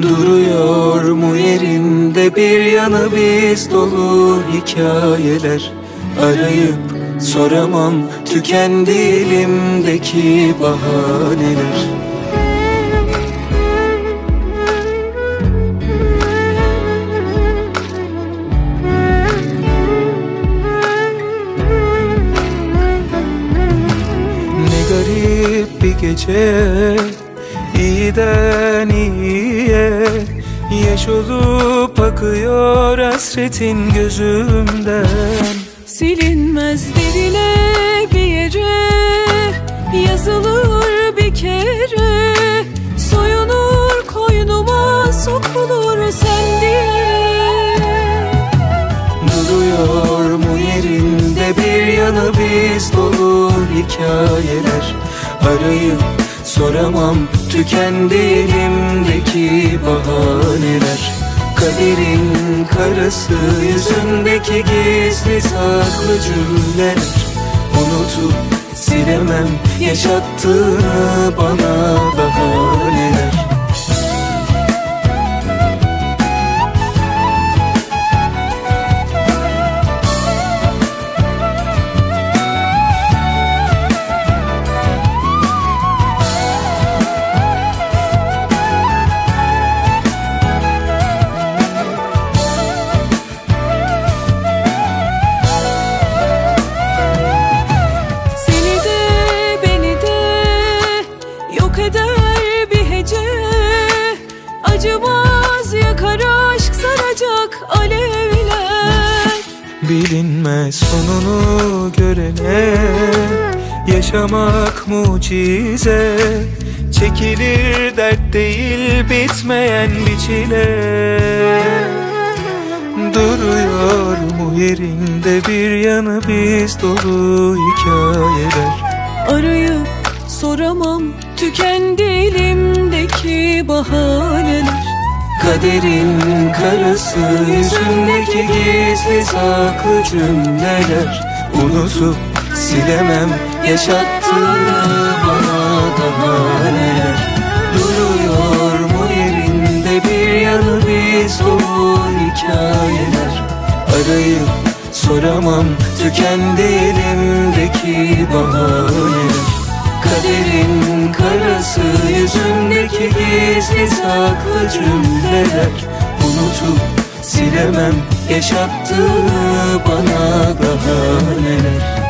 Duruyor mu yerinde bir yanı biz dolu hikayeler. Arayıp soramam, tükendi elimdeki bahaneler. Ne garip bir gece, iyiden iyiye yaş olup akıyor hasretin gözümden. Silinmez derine bir yere, yazılır bir kere, soyunur koynuma sokulur sen diye. Duruyor mu yerinde bir yanı biz dolu hikayeler. Arayıp soramam, tükendi elimdeki bahaneler. Kaderin karası yüzündeki gizli saklı cümleler. Unutup silemem yaşattığını bana daha neler. Eder bir hece, acımaz yakar aşk saracak alevler. Bilinmez sonunu görene yaşamak mucize. Çekilir dert değil bitmeyen bir çile. Duruyor mu yerinde bir yanı biz dolu hikayeler. Arayıp soramam, tükendi elimdeki bahaneler. Kaderin karası yüzündeki gizli saklı cümleler. Unutup silemem yaşattığını bana daha neler. Duruyor mu yerinde bir yanı biz dolu hikayeler. Arayıp soramam, tükendi elimdeki bahaneler. Kaderin karası yüzündeki gizli saklı cümleler. Unutup silemem yaşattığını bana daha neler.